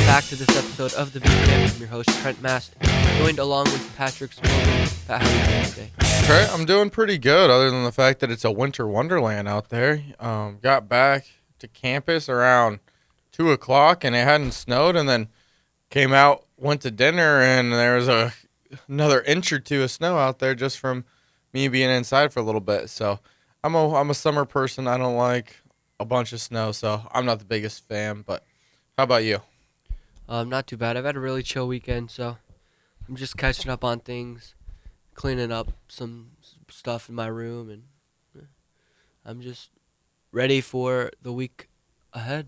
back to this episode of the Beaver Camp. I'm your host, Trent Mast, joined along with Patrick Smolden. Pat, how are you doing today? Trent, I'm doing pretty good, other than the fact that it's a winter wonderland out there. Got back to campus around 2 o'clock, and it hadn't snowed, and then came out, went to dinner, and there was another inch or two of snow out there just from me being inside for a little bit. So I'm a summer person. I don't like a bunch of snow, so I'm not the biggest fan. But how about you? Not too bad. I've had a really chill weekend, so I'm just catching up on things, cleaning up some stuff in my room, and I'm just ready for the week ahead.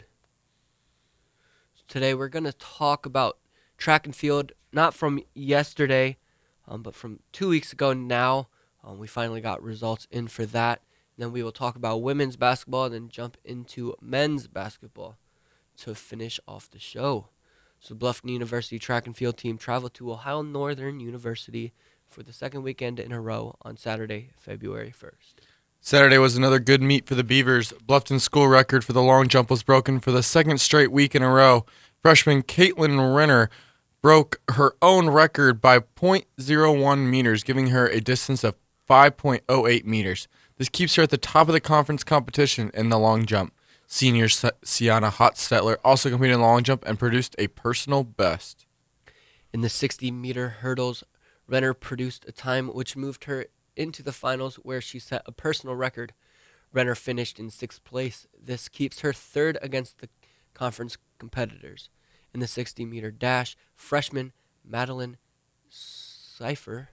Today we're going to talk about track and field, not from yesterday, but from 2 weeks ago now. We finally got results in for that. Then we will talk about women's basketball and then jump into men's basketball to finish off the show. So the Bluffton University track and field team traveled to Ohio Northern University for the second weekend in a row on Saturday, February 1st. Saturday was another good meet for the Beavers. Bluffton's school record for the long jump was broken for the second straight week in a row. Freshman Caitlin Renner broke her own record by .01 meters, giving her a distance of 5.08 meters. This keeps her at the top of the conference competition in the long jump. Senior Sienna Hotstetler also competed in the long jump and produced a personal best. In the 60-meter hurdles, Renner produced a time which moved her into the finals where she set a personal record. Renner finished in 6th place. This keeps her third against the conference competitors. In the 60-meter dash, freshman Madeline Schiffer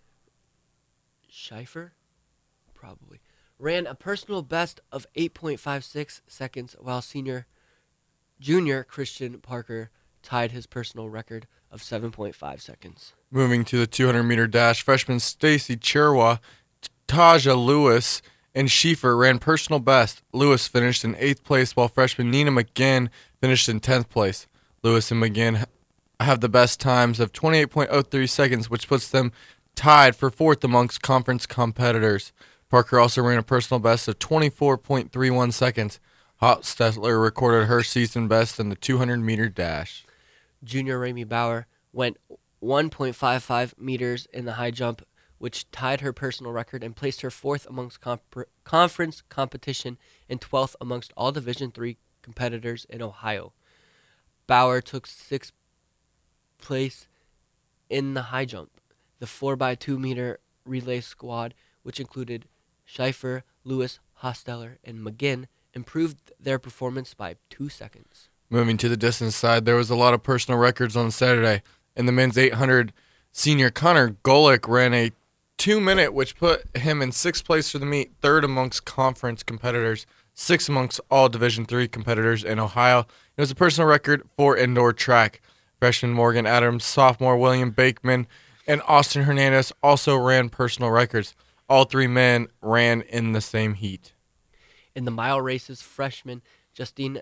ran a personal best of 8.56 seconds, while junior Christian Parker tied his personal record of 7.5 seconds. Moving to the 200-meter dash, freshman Stacy Cherwa, Taja Lewis, and Schiffer ran personal best. Lewis finished in 8th place, while freshman Nina McGinn finished in 10th place. Lewis and McGinn have the best times of 28.03 seconds, which puts them tied for 4th amongst conference competitors. Parker also ran a personal best of 24.31 seconds. Hotstetler recorded her season best in the 200-meter dash. Junior Ramey Bauer went 1.55 meters in the high jump, which tied her personal record and placed her 4th amongst conference competition and 12th amongst all Division III competitors in Ohio. Bauer took 6th place in the high jump. The 4x2 meter relay squad, which included Schiffer, Lewis, Hosteller, and McGinn, improved their performance by 2 seconds. Moving to the distance side, there was a lot of personal records on Saturday. In the men's 800, senior Connor Golick ran a 2-minute, which put him in 6th place for the meet, 3rd amongst conference competitors, 6th amongst all Division III competitors in Ohio. It was a personal record for indoor track. Freshman Morgan Adams, sophomore William Bakeman, and Austin Hernandez also ran personal records. All 3 men ran in the same heat. In the mile races, freshman Justine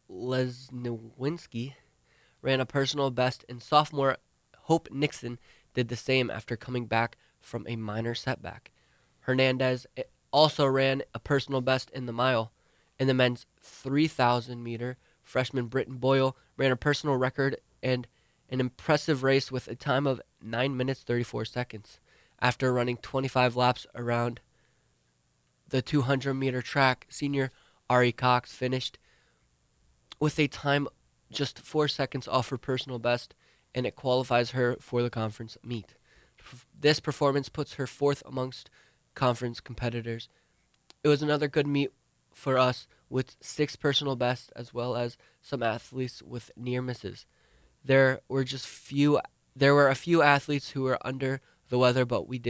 Lesniewski ran a personal best, and sophomore Hope Nixon did the same after coming back from a minor setback. Hernandez also ran a personal best in the mile. In the men's 3,000 meter, freshman Britton Boyle ran a personal record and an impressive race with a time of 9 minutes 34 seconds. After running 25 laps around the 200-meter track, senior Ari Cox finished with a time just 4 seconds off her personal best, and it qualifies her for the conference meet. This performance puts her 4th amongst conference competitors. It was another good meet for us with 6 personal bests as well as some athletes with near misses. There were a few athletes who were under the weather, but we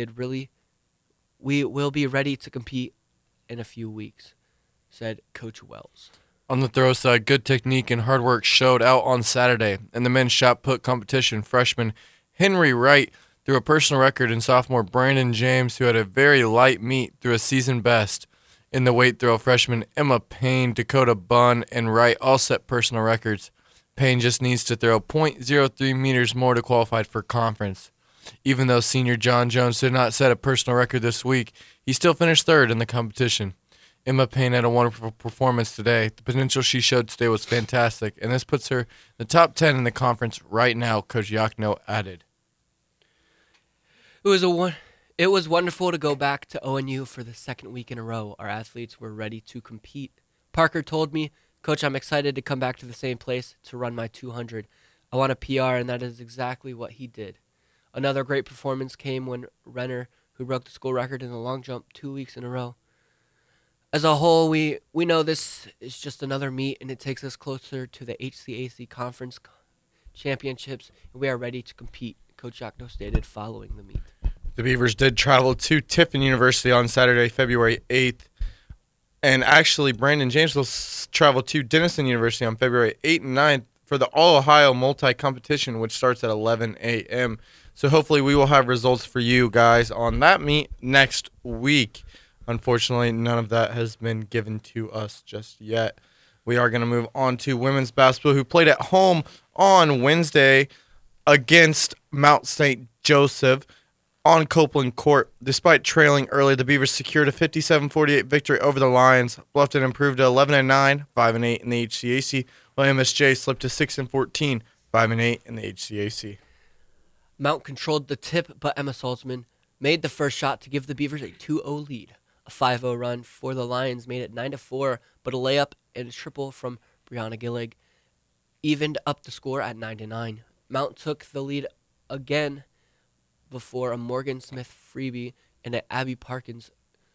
will be ready to compete in a few weeks, said Coach Wells. On the throw side, good technique and hard work showed out on Saturday. In the men's shot put competition, freshman Henry Wright threw a personal record, and sophomore Brandon James, who had a very light meet, threw a season best. In the weight throw, freshman Emma Payne, Dakota Bunn, and Wright all set personal records. Payne just needs to throw .03 meters more to qualify for conference. Even though senior John Jones did not set a personal record this week, he still finished 3rd in the competition. Emma Payne had a wonderful performance today. The potential she showed today was fantastic, and this puts her in the top 10 in the conference right now, Coach Yakno added. It was wonderful to go back to ONU for the second week in a row. Our athletes were ready to compete. Parker told me, Coach, I'm excited to come back to the same place to run my 200. I want a PR, and that is exactly what he did. Another great performance came when Renner, who broke the school record in the long jump 2 weeks in a row. As a whole, we know this is just another meet, and it takes us closer to the HCAC Conference Championships, and we are ready to compete, Coach Yakno stated following the meet. The Beavers did travel to Tiffin University on Saturday, February 8th. And actually, Brandon James will travel to Denison University on February 8th and 9th for the All-Ohio Multi-Competition, which starts at 11 a.m. So hopefully we will have results for you guys on that meet next week. Unfortunately, none of that has been given to us just yet. We are going to move on to women's basketball, who played at home on Wednesday against Mount St. Joseph on Copeland Court. Despite trailing early, the Beavers secured a 57-48 victory over the Lions. Bluffton improved to 11-9, 5-8 in the HCAC, while MSJ slipped to 6-14, 5-8 in the HCAC. Mount controlled the tip, but Emma Salzman made the first shot to give the Beavers a 2-0 lead. A 5-0 run for the Lions made it 9-4, but a layup and a triple from Brianna Gillig evened up the score at 9-9. Mount took the lead again before a Morgan Smith freebie and an Abby Parkins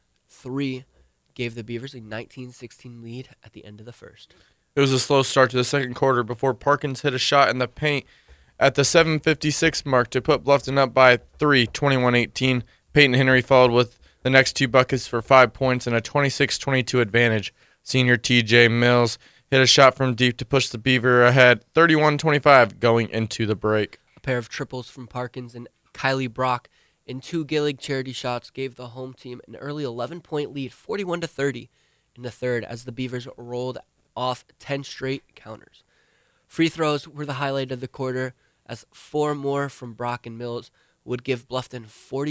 3 gave the Beavers a 19-16 lead at the end of the first. It was a slow start to the second quarter before Parkins hit a shot in the paint at the 7:56 mark to put Bluffton up by 3, 21-18. Peyton Henry followed with the next two buckets for 5 points and a 26-22 advantage. Senior TJ Mills hit a shot from deep to push the Beaver ahead 31-25 going into the break. A pair of triples from Parkins and Kylie Brock and 2 Gillig charity shots gave the home team an early 11-point lead, 41-30 in the third, as the Beavers rolled off 10 straight counters. Free throws were the highlight of the quarter, as 4 more from Brock and Mills would give Bluffton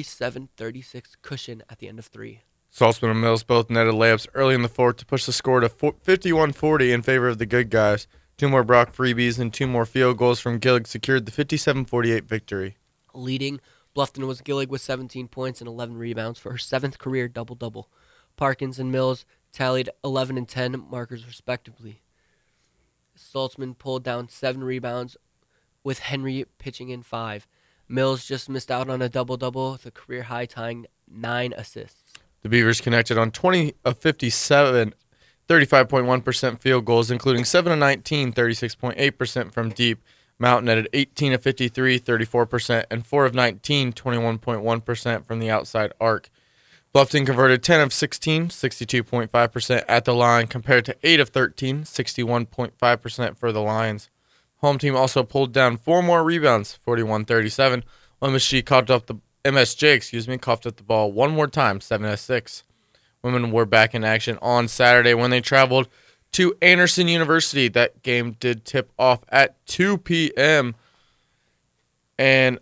47-36 cushion at the end of 3. Saltzman and Mills both netted layups early in the fourth to push the score to 51-40 in favor of the good guys. 2 more Brock freebies and 2 more field goals from Gillig secured the 57-48 victory. Leading Bluffton was Gillig with 17 points and 11 rebounds for her 7th career double-double. Parkins and Mills tallied 11 and 10 markers respectively. Saltzman pulled down 7 rebounds, with Henry pitching in 5. Mills just missed out on a double-double, with a career high tying 9 assists. The Beavers connected on 20 of 57, 35.1% field goals, including 7 of 19, 36.8% from deep. Mount netted 18 of 53, 34%, and 4 of 19, 21.1% from the outside arc. Bluffton converted 10 of 16, 62.5% at the line, compared to 8 of 13, 61.5% for the Lions. Home team also pulled down 4 more rebounds, 41-37, while MSJ coughed up the ball one more time, 7-6. Women were back in action on Saturday when they traveled to Anderson University. That game did tip off at 2 p.m. And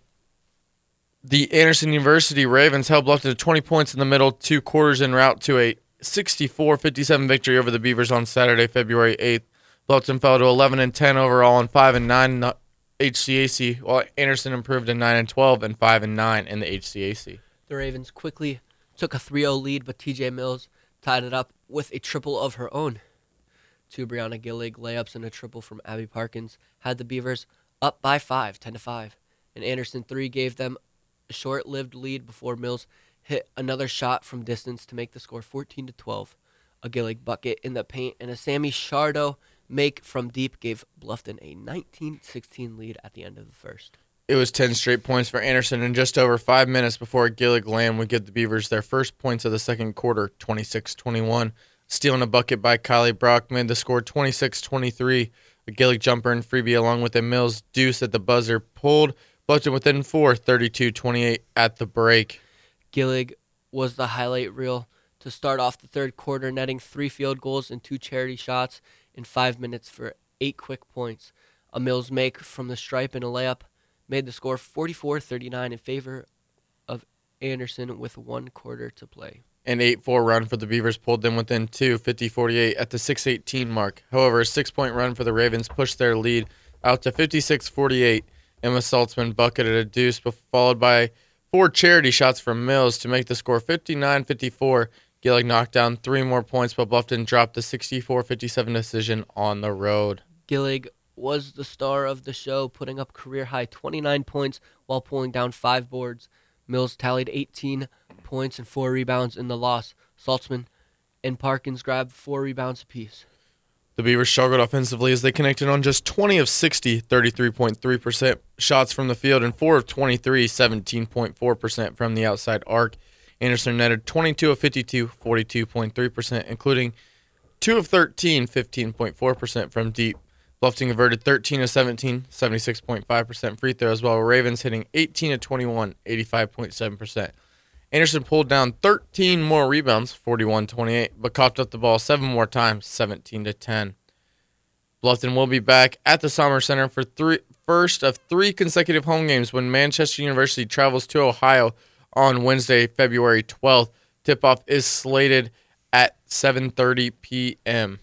the Anderson University Ravens held Bluffton to 20 points in the middle 2 quarters en route to a 64-57 victory over the Beavers on Saturday, February 8th. Bluffton fell to 11 and 10 overall and 5 and 9 in the HCAC, while Anderson improved to 9 and 12 and 5 and 9 in the HCAC. The Ravens quickly took a 3-0 lead, but TJ Mills tied it up with a triple of her own. 2 Brianna Gillig layups and a triple from Abby Parkins had the Beavers up by 5, 10-5. And Anderson 3 gave them a short-lived lead before Mills hit another shot from distance to make the score 14-12. A Gillig bucket in the paint and a Sammy Shardo make from deep gave Bluffton a 19-16 lead at the end of the first. It was 10 straight points for Anderson in just over 5 minutes before Gillig Lamb would give the Beavers their first points of the second quarter, 26-21. Stealing a bucket by Kylie Brock made the score 26-23. A Gillig jumper and freebie along with a Mills deuce at the buzzer pulled Bluffton within 4, 32-28 at the break. Gillig was the highlight reel to start off the third quarter, netting 3 field goals and 2 charity shots in 5 minutes for 8 quick points. A Mills make from the stripe and a layup made the score 44-39 in favor of Anderson with 1 quarter to play. An 8-4 run for the Beavers pulled them within 2, 50-48 at the 6:18 mark. However, a 6-point run for the Ravens pushed their lead out to 56-48. Emma Saltzman bucketed a deuce, followed by 4 charity shots from Mills to make the score 59-54. Gillig knocked down 3 more points, but Bluffton dropped the 64-57 decision on the road. Gillig was the star of the show, putting up career-high 29 points while pulling down 5 boards. Mills tallied 18 points and 4 rebounds in the loss. Saltzman and Parkins grabbed 4 rebounds apiece. The Beavers struggled offensively as they connected on just 20 of 60, 33.3% shots from the field, and 4 of 23, 17.4% from the outside arc. Anderson netted 22 of 52, 42.3%, including 2 of 13, 15.4% from deep. Bluffton converted 13 of 17, 76.5% free throws, while Ravens hitting 18 of 21, 85.7%. Anderson pulled down 13 more rebounds, 41-28, but coughed up the ball 7 more times, 17-10. Bluffton will be back at the Sommer Center for first of 3 consecutive home games when Manchester University travels to Ohio on Wednesday, February 12th. Tip-off is slated at 7:30 p.m.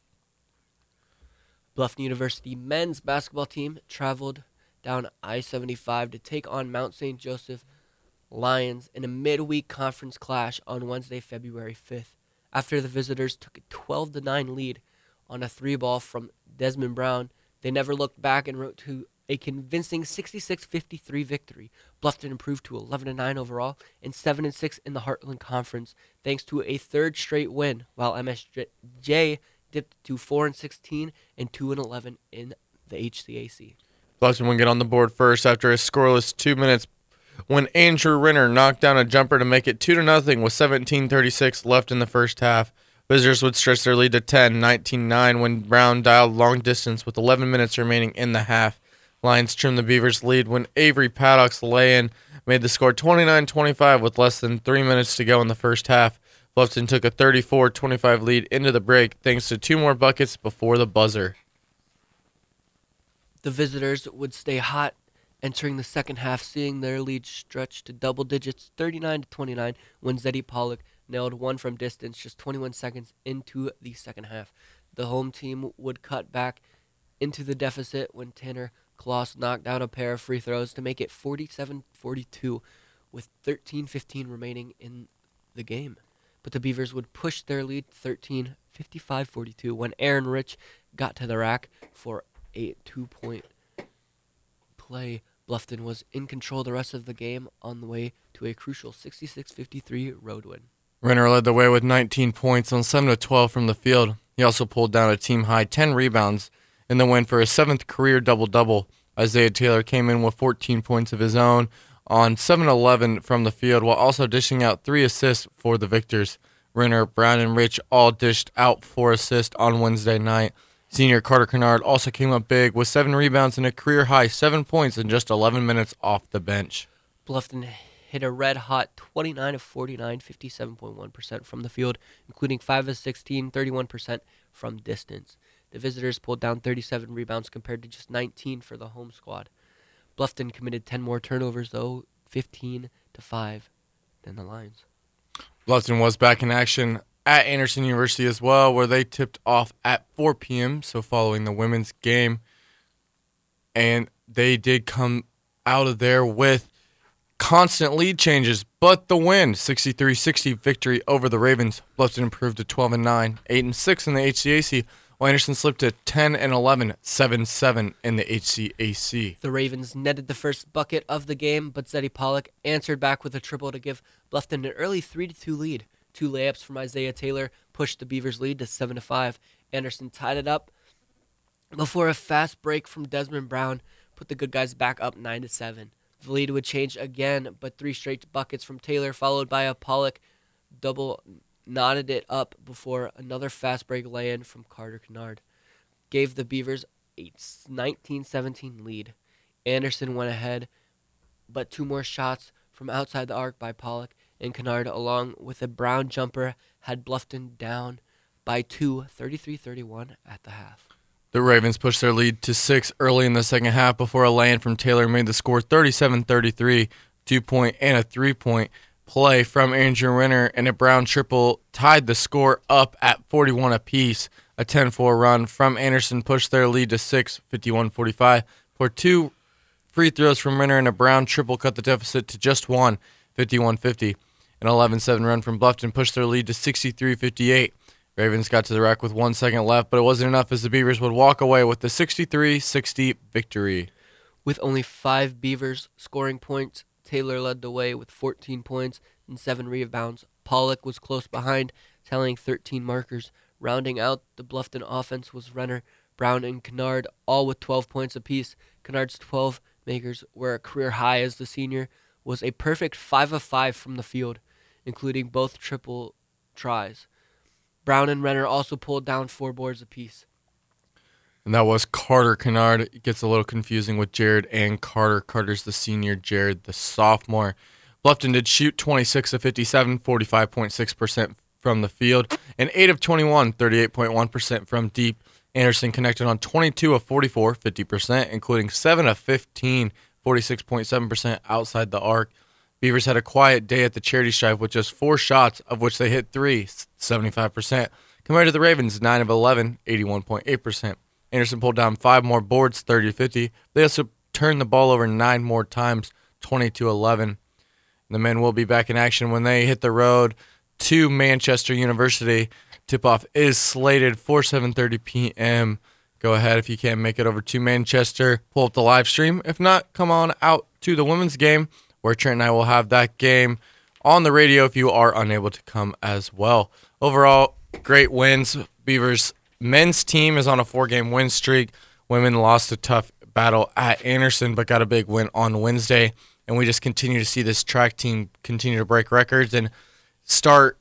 Bluffton University men's basketball team traveled down I-75 to take on Mount St. Joseph Lions in a midweek conference clash on Wednesday, February 5th. After the visitors took a 12-9 lead on a 3-ball from Desmond Brown, they never looked back and wrote to a convincing 66-53 victory. Bluffton improved to 11-9 overall and 7-6 in the Heartland Conference, thanks to a 3rd straight win, while MSJ dipped to 4-16 and 2-11 in the HCAC. Bluffton would get on the board first after a scoreless 2 minutes when Andrew Renner knocked down a jumper to make it 2-0 with 17:36 left in the first half. Visitors would stretch their lead to 10, 19-9 when Brown dialed long distance with 11 minutes remaining in the half. Lions trimmed the Beavers' lead when Avery Paddock's lay-in made the score 29-25 with less than 3 minutes to go in the first half. Bluffton took a 34-25 lead into the break thanks to 2 more buckets before the buzzer. The visitors would stay hot entering the second half, seeing their lead stretch to double digits 39-29 when Zeddy Pollock nailed one from distance just 21 seconds into the second half. The home team would cut back into the deficit when Tanner Kloss knocked down a pair of free throws to make it 47-42 with 13:15 remaining in the game. But the Beavers would push their lead 55-42 when Aaron Rich got to the rack for a 2-point play. Bluffton was in control the rest of the game on the way to a crucial 66-53 road win. Renner led the way with 19 points on 7-12 from the field. He also pulled down a team-high 10 rebounds in the win for his 7th career double-double. Isaiah Taylor came in with 14 points of his own on 7-11 from the field, while also dishing out 3 assists for the victors. Renner, Brown, and Rich all dished out 4 assists on Wednesday night. Senior Carter Kennard also came up big with 7 rebounds and a career-high 7 points in just 11 minutes off the bench. Bluffton hit a red-hot 29 of 49, 57.1% from the field, including 5 of 16, 31% from distance. The visitors pulled down 37 rebounds compared to just 19 for the home squad. Bluffton committed 10 more turnovers, though, 15-5 than the Lions. Bluffton was back in action at Anderson University as well, where they tipped off at 4 p.m., so following the women's game. And they did come out of there with constant lead changes, but the win, 63-60 victory over the Ravens. Bluffton improved to 12-9, 8-6 in the HCAC, while Anderson slipped to 10-11, 7-7 in the HCAC. The Ravens netted the first bucket of the game, but Zeddy Pollock answered back with a triple to give Bluffton an early 3-2 lead. 2 layups from Isaiah Taylor pushed the Beavers' lead to 7-5. Anderson tied it up before a fast break from Desmond Brown put the good guys back up 9-7. The lead would change again, but 3 straight buckets from Taylor, followed by a Pollock double, knotted it up before another fast break lay-in from Carter Kennard gave the Beavers a 19-17 lead. Anderson went ahead, but 2 more shots from outside the arc by Pollock and Kennard, along with a Brown jumper, had Bluffton down by 2, 33-31 at the half. The Ravens pushed their lead to 6 early in the second half before a lay-in from Taylor made the score 37-33, 2-point and a 3-point. play from Andrew Renner, and a Brown triple tied the score up at 41 apiece. A 10-4 run from Anderson pushed their lead to 6, 51-45. For 2 free throws from Renner and a Brown triple cut the deficit to just 1, 51-50. An 11-7 run from Bluffton pushed their lead to 63-58. Ravens got to the rack with 1 second left, but it wasn't enough as the Beavers would walk away with the 63-60 victory. With only 5 Beavers scoring points, Taylor led the way with 14 points and 7 rebounds. Pollock was close behind, tallying 13 markers. Rounding out the Bluffton offense was Renner, Brown, and Kennard, all with 12 points apiece. Kennard's 12 makers were a career high as the senior was a perfect 5 of 5 from the field, including both triple tries. Brown and Renner also pulled down 4 boards apiece. And that was Carter Kennard. It gets a little confusing with Jared and Carter. Carter's the senior, Jared the sophomore. Bluffton did shoot 26 of 57, 45.6% from the field, and 8 of 21, 38.1% from deep. Anderson connected on 22 of 44, 50%, including 7 of 15, 46.7% outside the arc. Beavers had a quiet day at the charity stripe with just 4 shots, of which they hit 3, 75%, compared to the Ravens, 9 of 11, 81.8%. Anderson pulled down 5 more boards, 30-50. They also turned the ball over 9 more times, 20-11. The men will be back in action when they hit the road to Manchester University. Tip-off is slated for 7:30 p.m. Go ahead if you can't make it over to Manchester. Pull up the live stream. If not, come on out to the women's game, where Trent and I will have that game on the radio if you are unable to come as well. Overall, great wins. Beavers men's team is on a 4-game win streak. Women lost a tough battle at Anderson, but got a big win on Wednesday. And we just continue to see this track team continue to break records and start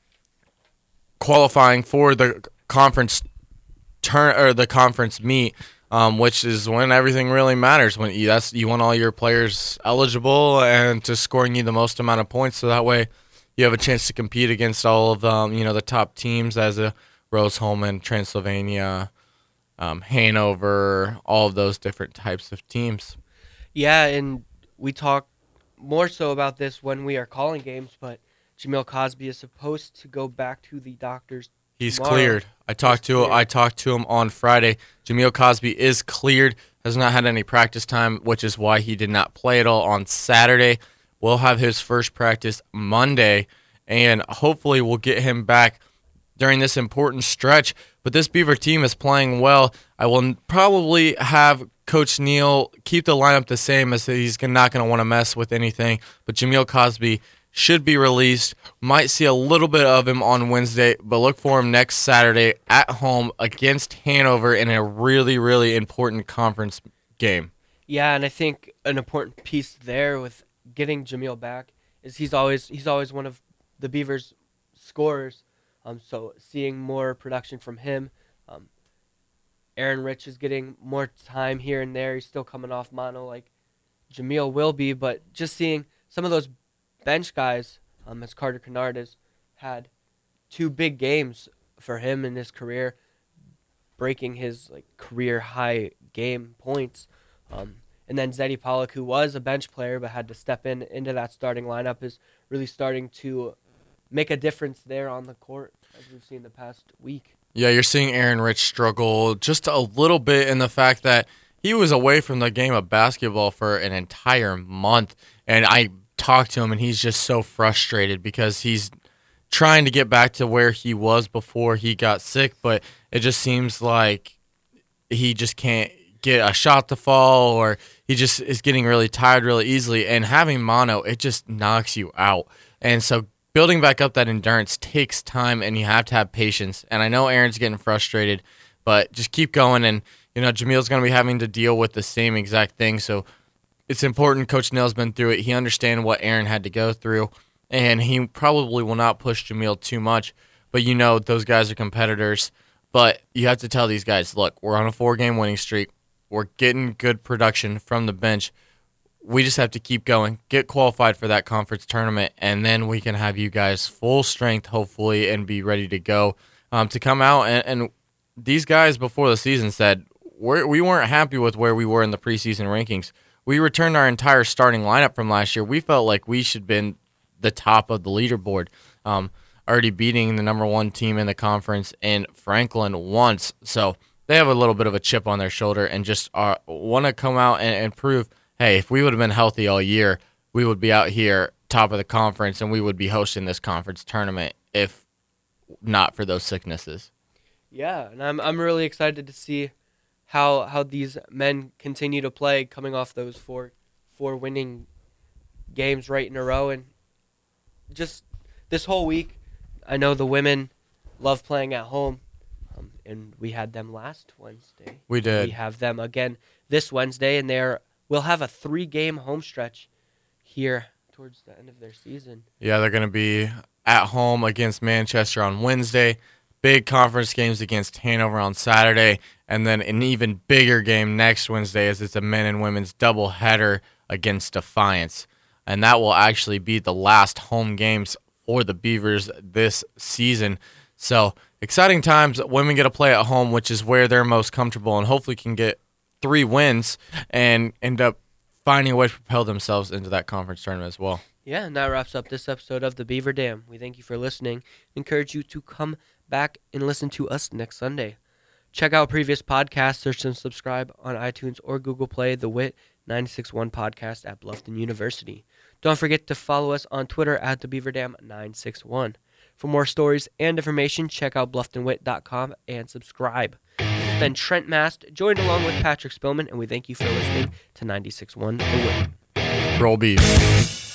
qualifying for the conference the conference meet, which is when everything really matters. When you want all your players eligible and to scoring you the most amount of points, so that way you have a chance to compete against all of the top teams as a Rose-Hulman, Transylvania, Hanover, all of those different types of teams. Yeah, and we talk more so about this when we are calling games, but Jameel Cosby is supposed to go back to the doctors. He's tomorrow. cleared. I talked to him on Friday. Jameel Cosby is cleared. Has not had any practice time, which is why he did not play at all on Saturday. We'll have his first practice Monday, and hopefully we'll get him back during this important stretch. But this Beaver team is playing well. I will probably have Coach Neal keep the lineup the same, as he's not going to want to mess with anything. But Jameel Cosby should be released. Might see a little bit of him on Wednesday, but look for him next Saturday at home against Hanover in a really, really important conference game. Yeah, and I think an important piece there with getting Jameel back is he's always one of the Beavers' scorers. So seeing more production from him. Aaron Rich is getting more time here and there. He's still coming off mono like Jameel will be, but just seeing some of those bench guys, as Carter Kennard has had 2 big games for him in his career, breaking his career high game points. And then Zeddy Pollock, who was a bench player but had to step into that starting lineup, is really starting to make a difference there on the court, as we've seen the past week. Yeah, you're seeing Aaron Rich struggle just a little bit in the fact that he was away from the game of basketball for an entire month. And I talked to him, and he's just so frustrated because he's trying to get back to where he was before he got sick, but it just seems like he just can't get a shot to fall, or he just is getting really tired really easily. And having mono, it just knocks you out. And so building back up that endurance takes time, and you have to have patience. And I know Aaron's getting frustrated, but just keep going. And, Jameel's going to be having to deal with the same exact thing. So it's important. Coach Neal's been through it. He understands what Aaron had to go through, and he probably will not push Jameel too much. But those guys are competitors. But you have to tell these guys, look, we're on a 4-game winning streak. We're getting good production from the bench. We just have to keep going, get qualified for that conference tournament, and then we can have you guys full strength, hopefully, and be ready to go to come out. And these guys before the season said we weren't happy with where we were in the preseason rankings. We returned our entire starting lineup from last year. We felt like we should have been the top of the leaderboard. Already beating the number 1 team in the conference in Franklin once. So they have a little bit of a chip on their shoulder and just want to come out and prove, hey, if we would have been healthy all year, we would be out here top of the conference and we would be hosting this conference tournament if not for those sicknesses. Yeah, and I'm really excited to see how these men continue to play, coming off those four winning games right in a row, and just this whole week. I know the women love playing at home, and we had them last Wednesday. We did. We have them again this Wednesday, and we'll have a 3-game home stretch here towards the end of their season. Yeah, they're going to be at home against Manchester on Wednesday, big conference games against Hanover on Saturday, and then an even bigger game next Wednesday as it's a men and women's doubleheader against Defiance. And that will actually be the last home games for the Beavers this season. So exciting times. Women get to play at home, which is where they're most comfortable, and hopefully can get 3 wins and end up finding a way to propel themselves into that conference tournament as well. Yeah, and that wraps up this episode of the Beaver Dam. We thank you for listening. Encourage you to come back and listen to us next Sunday. Check out previous podcasts, search and subscribe on iTunes or Google Play, the WIT 961 podcast at Bluffton University. Don't forget to follow us on Twitter at the Beaver Dam 961. For more stories and information, check out blufftonwit.com and subscribe. This has been Trent Mast, joined along with Patrick Spillman, and we thank you for listening to 96.1 The Wit. Roll Beavs.